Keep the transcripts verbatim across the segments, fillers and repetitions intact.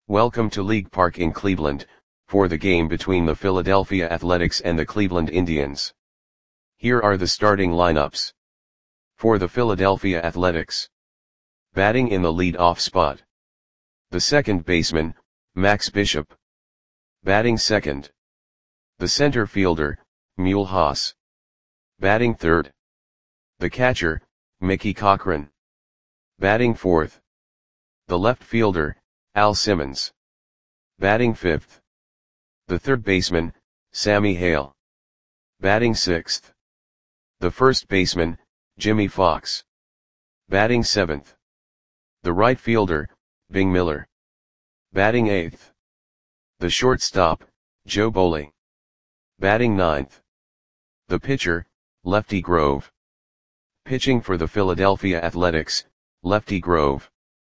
Welcome to League Park in Cleveland, for the game between the Philadelphia Athletics and the Cleveland Indians. Here are the starting lineups. For the Philadelphia Athletics. Batting in the lead-off spot. The second baseman, Max Bishop. Batting second. The center fielder, Mule Haas. Batting third. The catcher, Mickey Cochrane. Batting fourth. The left fielder, Al Simmons. Batting fifth. The third baseman, Sammy Hale. Batting sixth. The first baseman, Jimmie Foxx. Batting seventh. The right fielder, Bing Miller. Batting eighth. The shortstop, Joe Boley. Batting ninth. The pitcher, Lefty Grove. Pitching for the Philadelphia Athletics, Lefty Grove.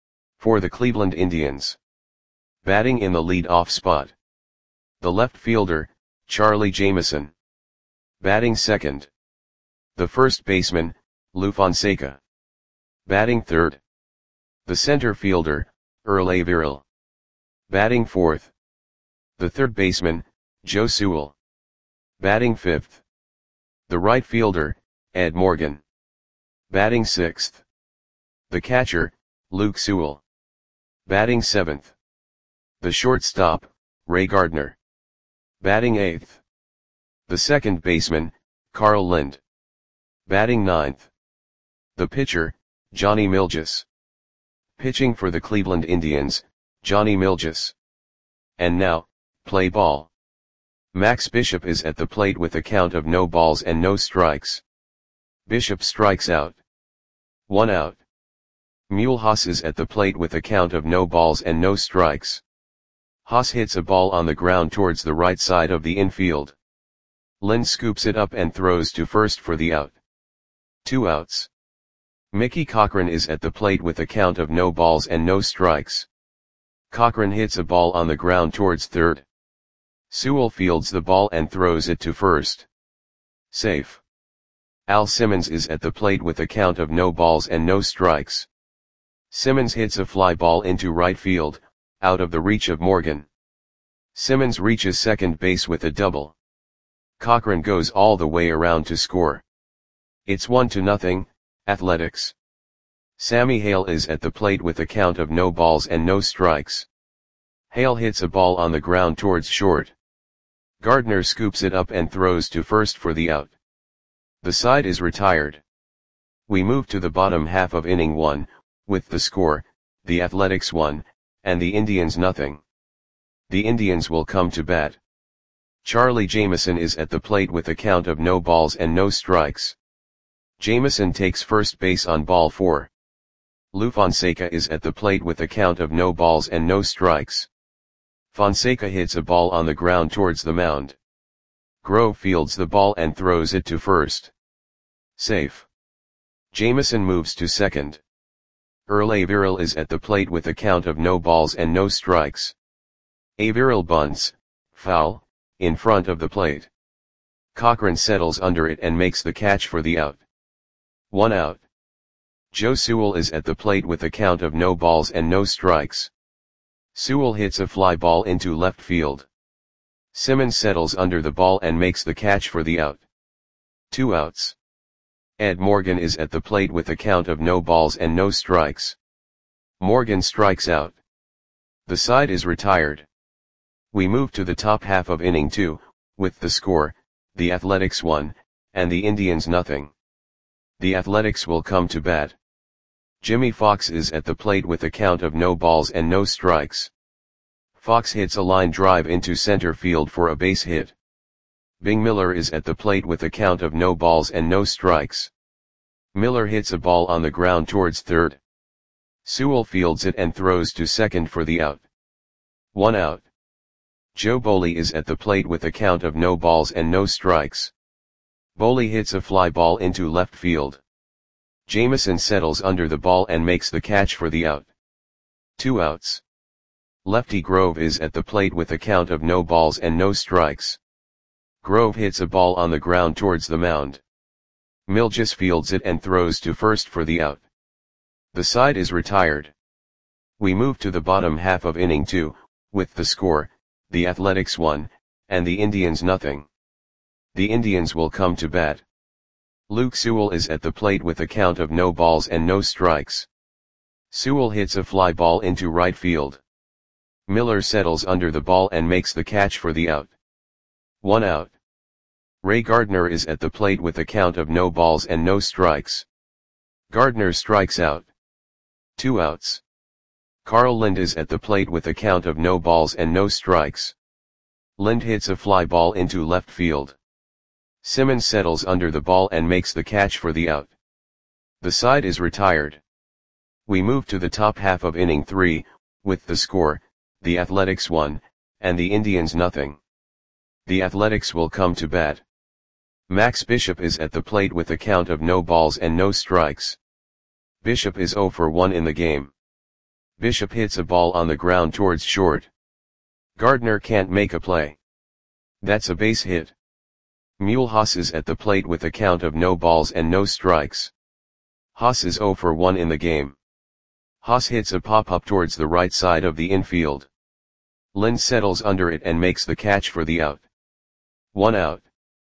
For the Cleveland Indians. Batting in the lead-off spot. The left fielder, Charlie Jameson. Batting second. The first baseman, Lou Fonseca. Batting third. The center fielder, Earl Averill. Batting fourth. The third baseman, Joe Sewell. Batting fifth. The right fielder, Ed Morgan. Batting sixth. The catcher, Luke Sewell. Batting seventh. The shortstop, Ray Gardner. Batting eighth. The second baseman, Carl Lind. Batting ninth. The pitcher, Johnny Milges. Pitching for the Cleveland Indians, Johnny Milges. And now, play ball. Max Bishop is at the plate with a count of no balls and no strikes. Bishop strikes out. One out. Mule Haas is at the plate with a count of no balls and no strikes. Haas hits a ball on the ground towards the right side of the infield. Lind scoops it up and throws to first for the out. Two outs. Mickey Cochrane is at the plate with a count of no balls and no strikes. Cochrane hits a ball on the ground towards third. Sewell fields the ball and throws it to first. Safe. Al Simmons is at the plate with a count of no balls and no strikes. Simmons hits a fly ball into right field, out of the reach of Morgan. Simmons reaches second base with a double. Cochrane goes all the way around to score. It's one to nothing, Athletics. Sammy Hale is at the plate with a count of no balls and no strikes. Hale hits a ball on the ground towards short. Gardner scoops it up and throws to first for the out. The side is retired. We move to the bottom half of inning one, with the score, the Athletics one, and the Indians nothing. The Indians will come to bat. Charlie Jameson is at the plate with a count of no balls and no strikes. Jameson takes first base on ball four. Lou Fonseca is at the plate with a count of no balls and no strikes. Fonseca hits a ball on the ground towards the mound. Grove fields the ball and throws it to first. Safe. Jameson moves to second. Earl Averill is at the plate with a count of no balls and no strikes. Averill bunts, foul, in front of the plate. Cochrane settles under it and makes the catch for the out. One out. Joe Sewell is at the plate with a count of no balls and no strikes. Sewell hits a fly ball into left field. Simmons settles under the ball and makes the catch for the out. Two outs. Ed Morgan is at the plate with a count of no balls and no strikes. Morgan strikes out. The side is retired. We move to the top half of inning two, with the score, the Athletics one, and the Indians nothing. The Athletics will come to bat. Jimmie Foxx is at the plate with a count of no balls and no strikes. Foxx hits a line drive into center field for a base hit. Bing Miller is at the plate with a count of no balls and no strikes. Miller hits a ball on the ground towards third. Sewell fields it and throws to second for the out. One out. Joe Boley is at the plate with a count of no balls and no strikes. Boley hits a fly ball into left field. Jameson settles under the ball and makes the catch for the out. Two outs. Lefty Grove is at the plate with a count of no balls and no strikes. Grove hits a ball on the ground towards the mound. Milges fields it and throws to first for the out. The side is retired. We move to the bottom half of inning two, with the score, the Athletics one, and the Indians nothing. The Indians will come to bat. Luke Sewell is at the plate with a count of no balls and no strikes. Sewell hits a fly ball into right field. Miller settles under the ball and makes the catch for the out. One out. Ray Gardner is at the plate with a count of no balls and no strikes. Gardner strikes out. Two outs. Carl Lind is at the plate with a count of no balls and no strikes. Lind hits a fly ball into left field. Simmons settles under the ball and makes the catch for the out. The side is retired. We move to the top half of inning three, with the score, the Athletics one, and the Indians nothing. The Athletics will come to bat. Max Bishop is at the plate with a count of no balls and no strikes. Bishop is oh for one in the game. Bishop hits a ball on the ground towards short. Gardner can't make a play. That's a base hit. Mule Haas is at the plate with a count of no balls and no strikes. Haas is oh for one in the game. Haas hits a pop-up towards the right side of the infield. Lind settles under it and makes the catch for the out. One out.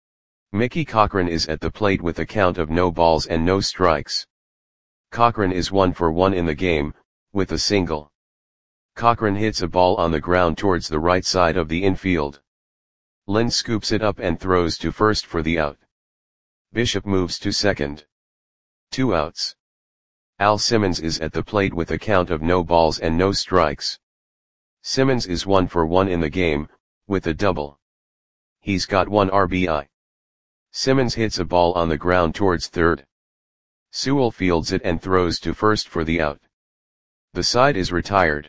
Mickey Cochrane is at the plate with a count of no balls and no strikes. Cochrane is one for one in the game, with a single. Cochrane hits a ball on the ground towards the right side of the infield. Lind scoops it up and throws to first for the out. Bishop moves to second. Two outs. Al Simmons is at the plate with a count of no balls and no strikes. Simmons is one for one in the game, with a double. He's got one R B I. Simmons hits a ball on the ground towards third. Sewell fields it and throws to first for the out. The side is retired.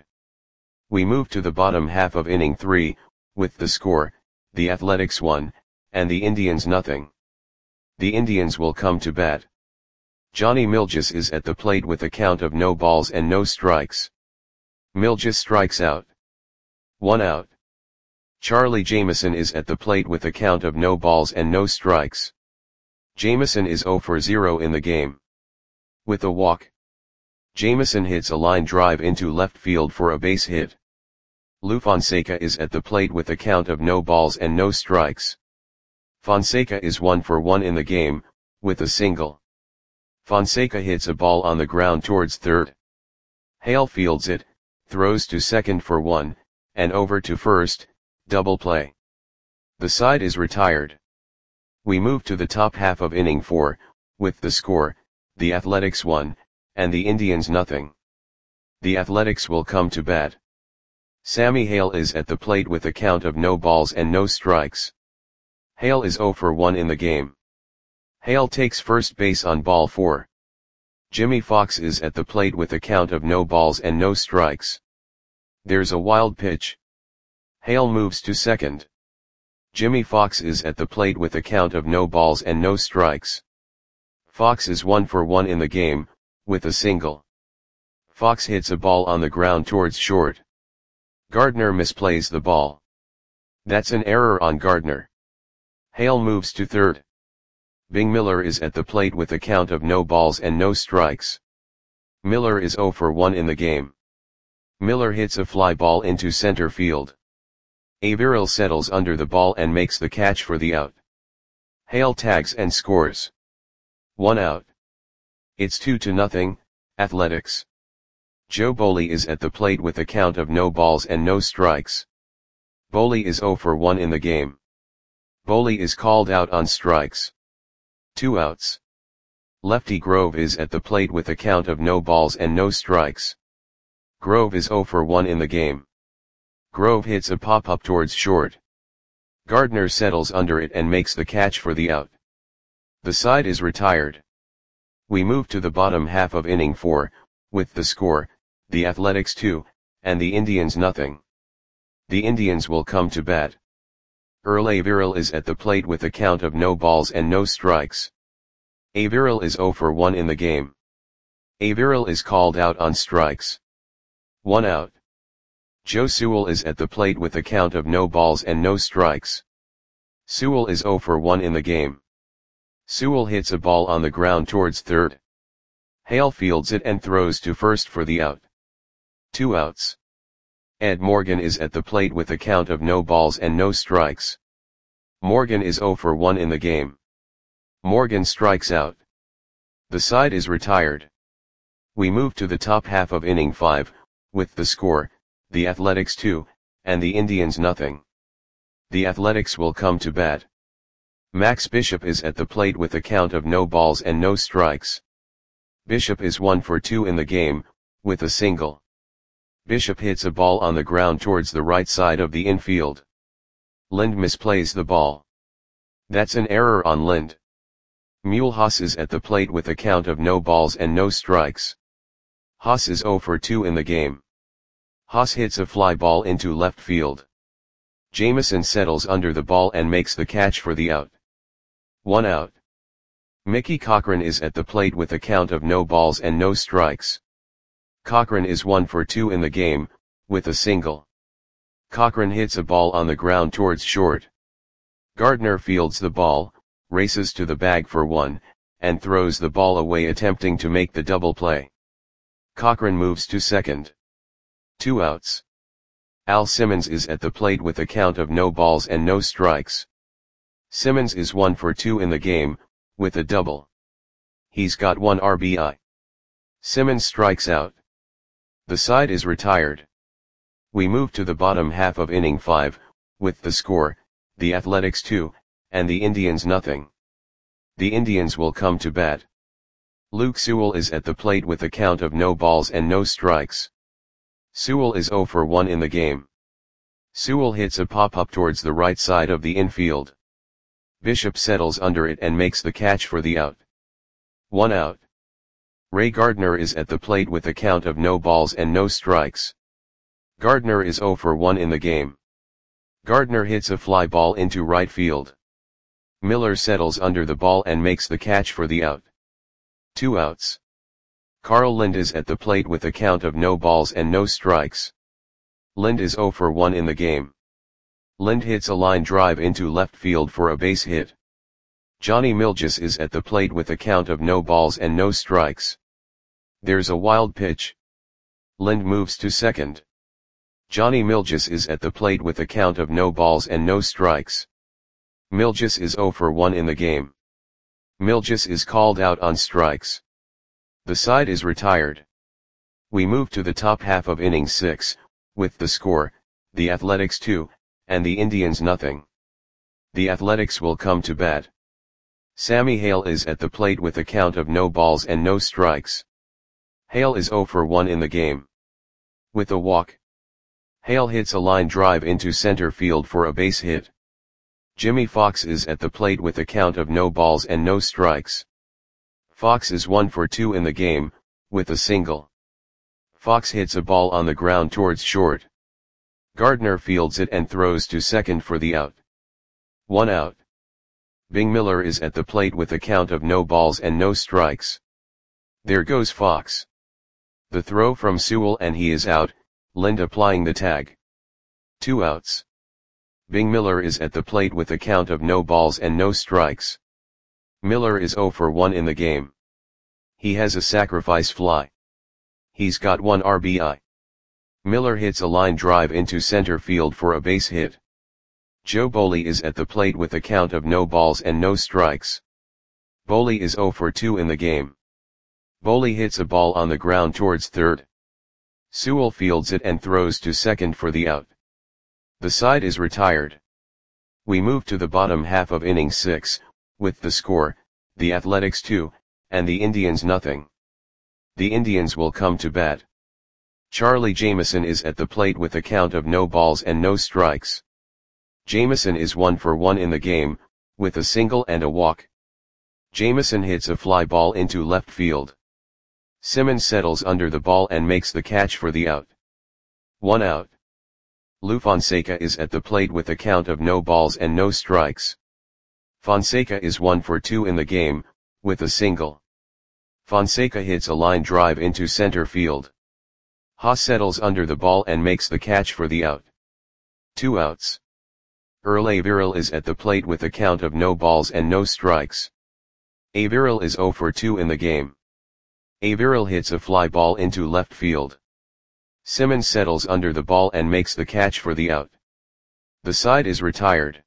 We move to the bottom half of inning three, with the score, the Athletics one, and the Indians nothing. The Indians will come to bat. Johnny Milges is at the plate with a count of no balls and no strikes. Milges strikes out. One out. Charlie Jameson is at the plate with a count of no balls and no strikes. Jameson is oh for zero in the game. With a walk. Jameson hits a line drive into left field for a base hit. Lou Fonseca is at the plate with a count of no balls and no strikes. Fonseca is one for one in the game, with a single. Fonseca hits a ball on the ground towards third. Hale fields it, throws to second for one, and over to first, double play. The side is retired. We move to the top half of inning four, with the score, the Athletics one, and the Indians nothing. The Athletics will come to bat. Sammy Hale is at the plate with a count of no balls and no strikes. Hale is oh for one in the game. Hale takes first base on ball four. Jimmy Fox is at the plate with a count of no balls and no strikes. There's a wild pitch. Hale moves to second. Jimmy Fox is at the plate with a count of no balls and no strikes. Fox is one for one in the game, with a single. Fox hits a ball on the ground towards short. Gardner misplays the ball. That's an error on Gardner. Hale moves to third. Bing Miller is at the plate with a count of no balls and no strikes. Miller is oh for one in the game. Miller hits a fly ball into center field. Averill settles under the ball and makes the catch for the out. Hale tags and scores. One out. It's two to nothing, Athletics. Joe Boley is at the plate with a count of no balls and no strikes. Boley is oh for one in the game. Boley is called out on strikes. Two outs. Lefty Grove is at the plate with a count of no balls and no strikes. Grove is oh for one in the game. Grove hits a pop-up towards short. Gardner settles under it and makes the catch for the out. The side is retired. We move to the bottom half of inning four, with the score, the Athletics two, and the Indians nothing. The Indians will come to bat. Earl Averill is at the plate with a count of no balls and no strikes. Averill is oh for one in the game. Averill is called out on strikes. One out. Joe Sewell is at the plate with a count of no balls and no strikes. Sewell is oh for one in the game. Sewell hits a ball on the ground towards third. Hale fields it and throws to first for the out. Two outs. Ed Morgan is at the plate with a count of no balls and no strikes. Morgan is oh for one in the game. Morgan strikes out. The side is retired. We move to the top half of inning five, with the score, the Athletics two, and the Indians nothing. The Athletics will come to bat. Max Bishop is at the plate with a count of no balls and no strikes. Bishop is one for two in the game, with a single. Bishop hits a ball on the ground towards the right side of the infield. Lind misplays the ball. That's an error on Lind. Mulhouse is at the plate with a count of no balls and no strikes. Haas is oh for two in the game. Haas hits a fly ball into left field. Jameson settles under the ball and makes the catch for the out. One out. Mickey Cochrane is at the plate with a count of no balls and no strikes. Cochrane is one for two in the game, with a single. Cochrane hits a ball on the ground towards short. Gardner fields the ball, races to the bag for one, and throws the ball away attempting to make the double play. Cochrane moves to second. Two outs. Al Simmons is at the plate with a count of no balls and no strikes. Simmons is one for two in the game, with a double. He's got one R B I. Simmons strikes out. The side is retired. We move to the bottom half of inning five, with the score, the Athletics two, and the Indians nothing. The Indians will come to bat. Luke Sewell is at the plate with a count of no balls and no strikes. Sewell is oh for one in the game. Sewell hits a pop-up towards the right side of the infield. Bishop settles under it and makes the catch for the out. One out. Ray Gardner is at the plate with a count of no balls and no strikes. Gardner is oh for one in the game. Gardner hits a fly ball into right field. Miller settles under the ball and makes the catch for the out. Two outs. Carl Lind is at the plate with a count of no balls and no strikes. Lind is oh for one in the game. Lind hits a line drive into left field for a base hit. Johnny Milges is at the plate with a count of no balls and no strikes. There's a wild pitch. Lind moves to second. Johnny Milges is at the plate with a count of no balls and no strikes. Milges is oh for one in the game. Milges is called out on strikes. The side is retired. We move to the top half of inning six, with the score, the Athletics two, and the Indians nothing. The Athletics will come to bat. Sammy Hale is at the plate with a count of no balls and no strikes. Hale is oh for one in the game. With a walk. Hale hits a line drive into center field for a base hit. Jimmy Fox is at the plate with a count of no balls and no strikes. Fox is one for two in the game, with a single. Fox hits a ball on the ground towards short. Gardner fields it and throws to second for the out. One out. Bing Miller is at the plate with a count of no balls and no strikes. There goes Fox. The throw from Sewell and he is out, Lind applying the tag. Two outs. Bing Miller is at the plate with a count of no balls and no strikes. Miller is oh for one in the game. He has a sacrifice fly. He's got one R B I. Miller hits a line drive into center field for a base hit. Joe Boley is at the plate with a count of no balls and no strikes. Boley is oh for two in the game. Boley hits a ball on the ground towards third. Sewell fields it and throws to second for the out. The side is retired. We move to the bottom half of inning six, with the score, the Athletics two, and the Indians nothing. The Indians will come to bat. Charlie Jameson is at the plate with a count of no balls and no strikes. Jameson is one for one in the game, with a single and a walk. Jameson hits a fly ball into left field. Simmons settles under the ball and makes the catch for the out. One out. Lou Fonseca is at the plate with a count of no balls and no strikes. Fonseca is one for two in the game, with a single. Fonseca hits a line drive into center field. Haas settles under the ball and makes the catch for the out. Two outs. Earl Averill is at the plate with a count of no balls and no strikes. Averill is oh for two in the game. Averill hits a fly ball into left field. Simmons settles under the ball and makes the catch for the out. The side is retired.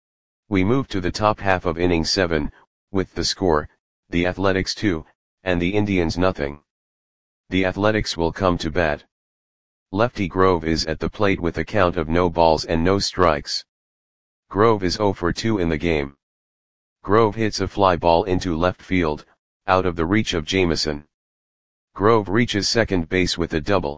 We move to the top half of inning seven, with the score, the Athletics two, and the Indians nothing. The Athletics will come to bat. Lefty Grove is at the plate with a count of no balls and no strikes. Grove is oh for two in the game. Grove hits a fly ball into left field, out of the reach of Jameson. Grove reaches second base with a double.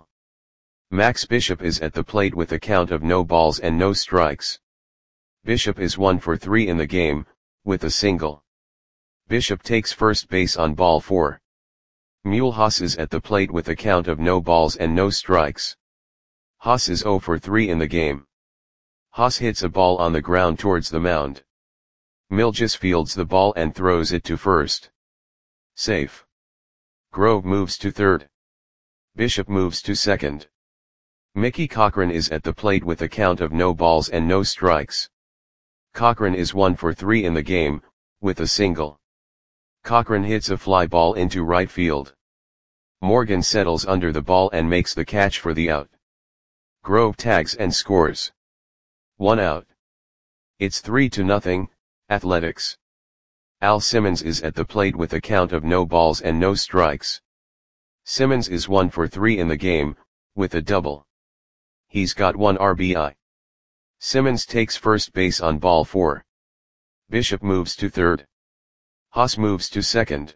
Max Bishop is at the plate with a count of no balls and no strikes. Bishop is one for three in the game, with a single. Bishop takes first base on ball four. Mulhouse is at the plate with a count of no balls and no strikes. Haas is oh for three in the game. Haas hits a ball on the ground towards the mound. Milgis fields the ball and throws it to first. Safe. Grove moves to third. Bishop moves to second. Mickey Cochran is at the plate with a count of no balls and no strikes. Cochran is one for three in the game, with a single. Cochran hits a fly ball into right field. Morgan settles under the ball and makes the catch for the out. Grove tags and scores. One out. It's three to nothing, Athletics. Al Simmons is at the plate with a count of no balls and no strikes. Simmons is one for three in the game, with a double. He's got one R B I. Simmons takes first base on ball four. Bishop moves to third. Haas moves to second.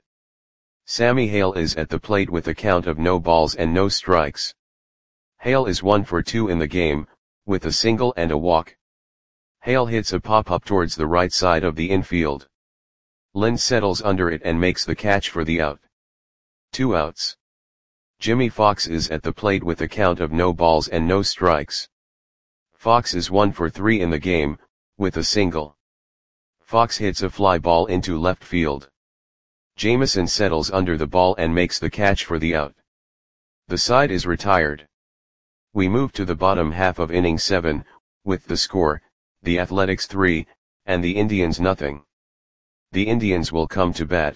Sammy Hale is at the plate with a count of no balls and no strikes. Hale is one for two in the game, with a single and a walk. Hale hits a pop-up towards the right side of the infield. Lind settles under it and makes the catch for the out. Two outs. Jimmy Fox is at the plate with a count of no balls and no strikes. Fox is one for three in the game, with a single. Fox hits a fly ball into left field. Jameson settles under the ball and makes the catch for the out. The side is retired. We move to the bottom half of inning seven, with the score, the Athletics three, and the Indians nothing. The Indians will come to bat.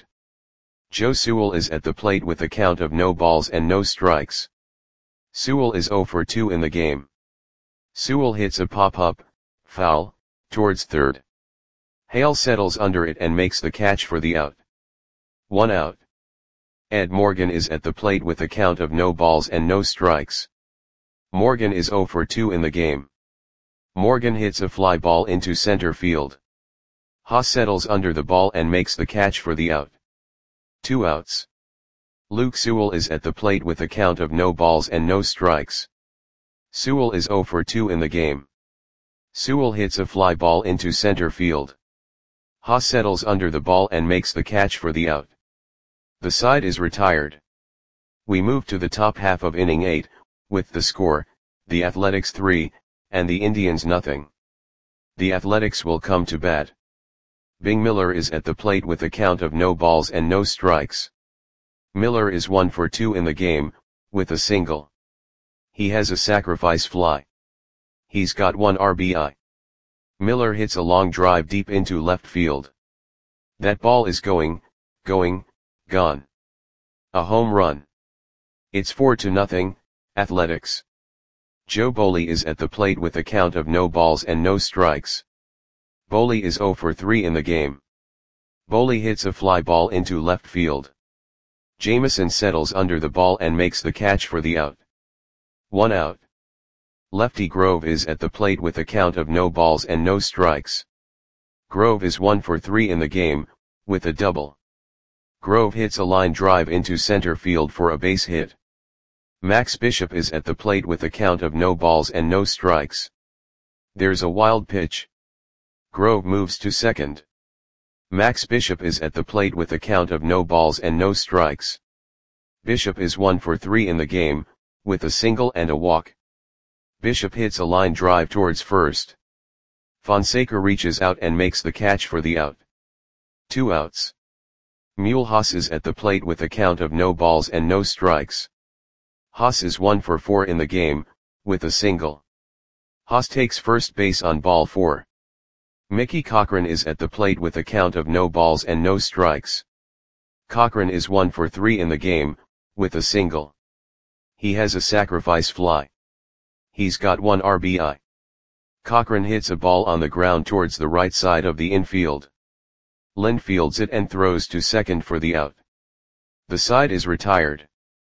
Joe Sewell is at the plate with a count of no balls and no strikes. Sewell is oh for two in the game. Sewell hits a pop-up, foul, towards third. Hale settles under it and makes the catch for the out. One out. Ed Morgan is at the plate with a count of no balls and no strikes. Morgan is oh for two in the game. Morgan hits a fly ball into center field. Haas settles under the ball and makes the catch for the out. Two outs. Luke Sewell is at the plate with a count of no balls and no strikes. Sewell is oh for two in the game. Sewell hits a fly ball into center field. Haas settles under the ball and makes the catch for the out. The side is retired. We move to the top half of inning eight, with the score, the Athletics three, and the Indians nothing. The Athletics will come to bat. Bing Miller is at the plate with a count of no balls and no strikes. Miller is one for two in the game, with a single. He has a sacrifice fly. He's got one R B I. Miller hits a long drive deep into left field. That ball is going, going, gone. A home run. It's four to nothing, Athletics. Joe Boley is at the plate with a count of no balls and no strikes. Boley is oh for three in the game. Boley hits a fly ball into left field. Jameson settles under the ball and makes the catch for the out. One out. Lefty Grove is at the plate with a count of no balls and no strikes. Grove is one for three in the game, with a double. Grove hits a line drive into center field for a base hit. Max Bishop is at the plate with a count of no balls and no strikes. There's a wild pitch. Grove moves to second. Max Bishop is at the plate with a count of no balls and no strikes. Bishop is one for three in the game, with a single and a walk. Bishop hits a line drive towards first. Fonseca reaches out and makes the catch for the out. Two outs. Mulhouse is at the plate with a count of no balls and no strikes. Haas is one for four in the game, with a single. Haas takes first base on ball four. Mickey Cochran is at the plate with a count of no balls and no strikes. Cochran is one for three in the game, with a single. He has a sacrifice fly. He's got one R B I. Cochran hits a ball on the ground towards the right side of the infield. Lind fields it and throws to second for the out. The side is retired.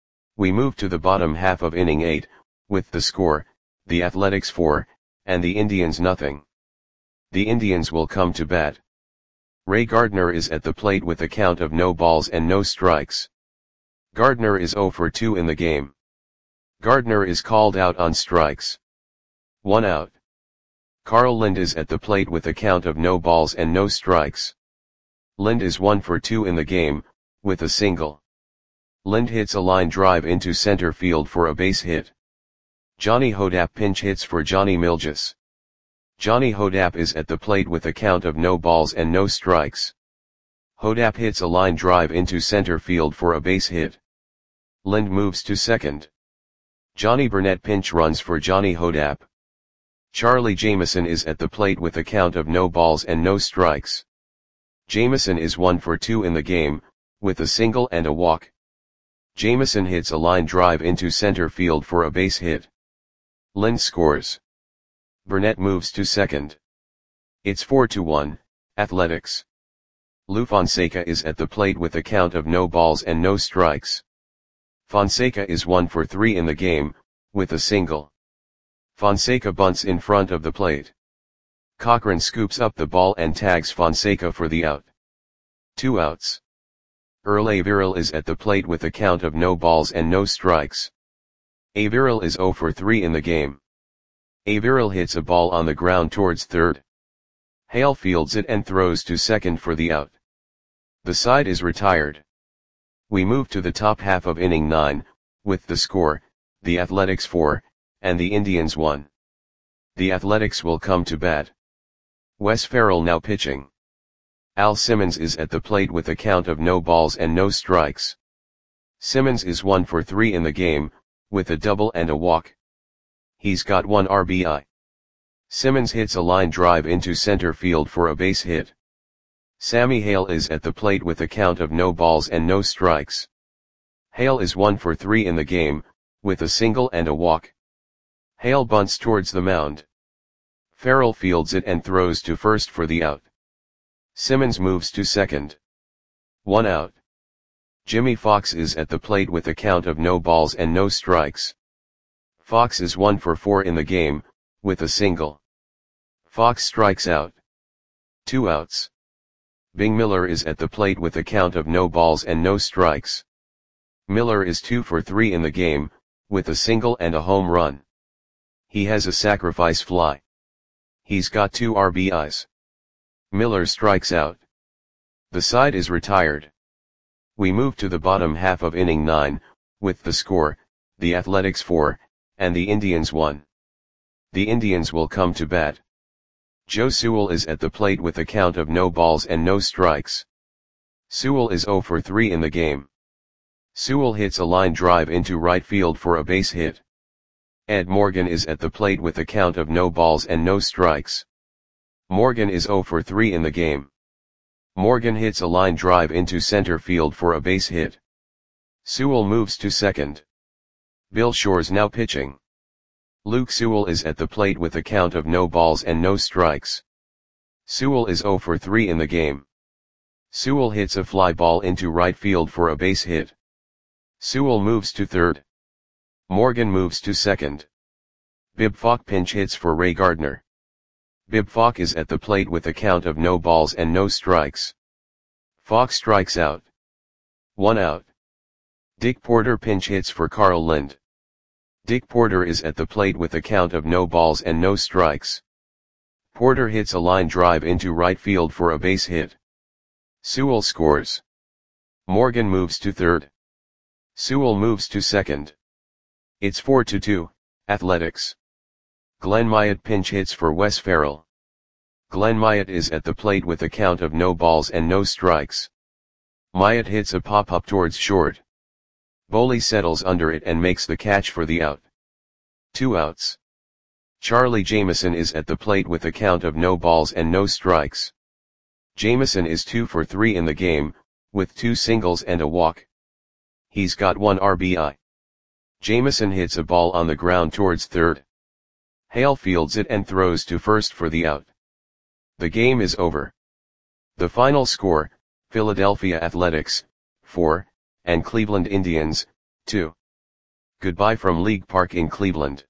We move to the bottom half of inning eight, with the score, the Athletics four, and the Indians nothing. The Indians will come to bat. Ray Gardner is at the plate with a count of no balls and no strikes. Gardner is oh for two in the game. Gardner is called out on strikes. One out. Carl Lind is at the plate with a count of no balls and no strikes. Lind is one for two in the game, with a single. Lind hits a line drive into center field for a base hit. Johnny Hodapp pinch hits for Johnny Milges. Johnny Hodapp is at the plate with a count of no balls and no strikes. Hodapp hits a line drive into center field for a base hit. Lind moves to second. Johnny Burnett pinch runs for Johnny Hodapp. Charlie Jameson is at the plate with a count of no balls and no strikes. Jameson is one for two in the game, with a single and a walk. Jameson hits a line drive into center field for a base hit. Lind scores. Burnett moves to second. It's four to one, Athletics. Lou Fonseca is at the plate with a count of no balls and no strikes. Fonseca is one for three in the game, with a single. Fonseca bunts in front of the plate. Cochran scoops up the ball and tags Fonseca for the out. Two outs. Earl Averill is at the plate with a count of no balls and no strikes. Averill is oh for three in the game. Averill hits a ball on the ground towards third. Hale fields it and throws to second for the out. The side is retired. We move to the top half of inning nine, with the score, the Athletics four, and the Indians one. The Athletics will come to bat. Wes Ferrell now pitching. Al Simmons is at the plate with a count of no balls and no strikes. Simmons is one for three in the game, with a double and a walk. He's got one R B I. Simmons hits a line drive into center field for a base hit. Sammy Hale is at the plate with a count of no balls and no strikes. Hale is one for three in the game, with a single and a walk. Hale bunts towards the mound. Ferrell fields it and throws to first for the out. Simmons moves to second. One out. Jimmy Fox is at the plate with a count of no balls and no strikes. Fox is one for four in the game, with a single. Fox strikes out. Two outs. Bing Miller is at the plate with a count of no balls and no strikes. Miller is two for three in the game, with a single and a home run. He has a sacrifice fly. He's got two R B Is. Miller strikes out. The side is retired. We move to the bottom half of inning nine, with the score, the Athletics four, and the Indians one. The Indians will come to bat. Joe Sewell is at the plate with a count of no balls and no strikes. Sewell is oh for three in the game. Sewell hits a line drive into right field for a base hit. Ed Morgan is at the plate with a count of no balls and no strikes. Morgan is oh for three in the game. Morgan hits a line drive into center field for a base hit. Sewell moves to second. Bill Shore's now pitching. Luke Sewell is at the plate with a count of no balls and no strikes. Sewell is oh for three in the game. Sewell hits a fly ball into right field for a base hit. Sewell moves to third. Morgan moves to second. Bib Falk pinch hits for Ray Gardner. Bib Falk is at the plate with a count of no balls and no strikes. Falk strikes out. One out. Dick Porter pinch hits for Carl Lind. Dick Porter is at the plate with a count of no balls and no strikes. Porter hits a line drive into right field for a base hit. Sewell scores. Morgan moves to third. Sewell moves to second. It's four to two, Athletics. Glenn Myatt pinch hits for Wes Ferrell. Glenn Myatt is at the plate with a count of no balls and no strikes. Myatt hits a pop-up towards short. Boley settles under it and makes the catch for the out. Two outs. Charlie Jameson is at the plate with a count of no balls and no strikes. Jameson is two for three in the game, with two singles and a walk. He's got one R B I. Jamison hits a ball on the ground towards third. Hale fields it and throws to first for the out. The game is over. The final score, Philadelphia Athletics, four, and Cleveland Indians, two. Goodbye from League Park in Cleveland.